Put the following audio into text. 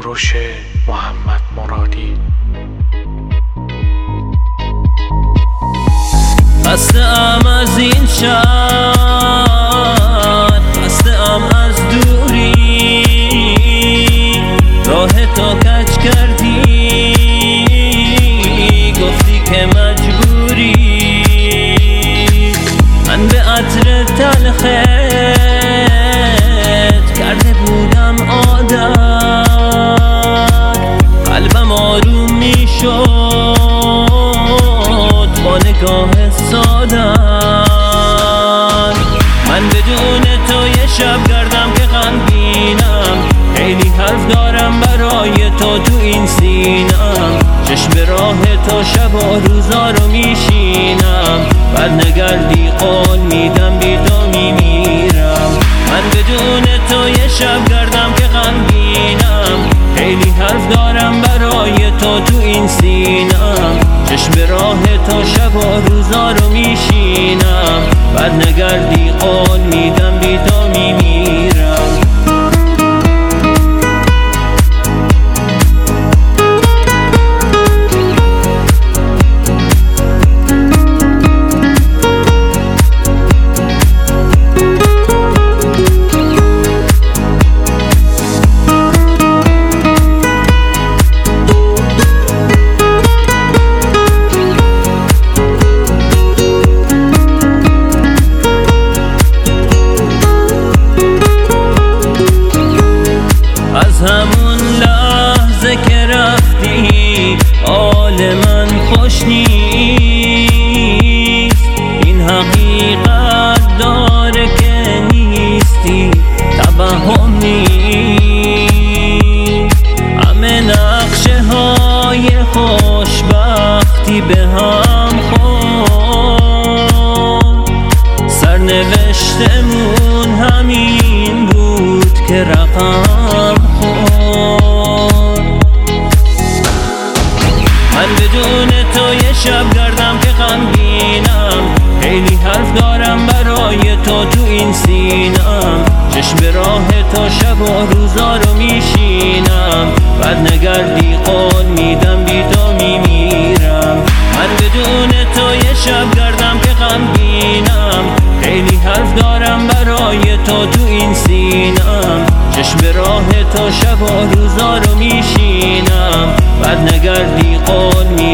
کوروش محمد مرادی. خسته‌ام از این شهر، خسته‌ام از دوری، راه تو کج کردی، گفتی که مجبوری. من به عطر تلخت کرده بودم عادت، قلبم آروم می شد با نگاه سادن. من بدون تو یه شب گردم که غمگینم، خیلی حرف دارم برای تو تو این سینم. چشم راه تو شب و روزا رو میشینم، بر نگردی قول میدم بی تو میمیرم. من بدون تو یه شب گردم که غمگینم، خیلی حرف دارم برای تو تو این سینم. چشم راه تو شب و روزا رو میشینم، بر نگردی قول میدم بی تو میمیرم. از همون لحظه که رفتی حال من خوش نیست. این حقیقت داره که نیستی، توهم نیست. همه نقشه های خوشبختی به هم خورد، سرنوشتمون همین بود که رقم خورد. من بدون تو یه شب گردم که غمگینم، خیلی حرف دارم برای تو تو این سینم. چشم راه تو شب و روزا رو میشینم، بر نگردی قول میدم بی تو میمیرم. من بدون تو یه شب گردم که غمگینم، خیلی حرف دارم برای تو تو این سینم. چشم راه تو شب و روزا رو میشینم، بر نگردی قول میدم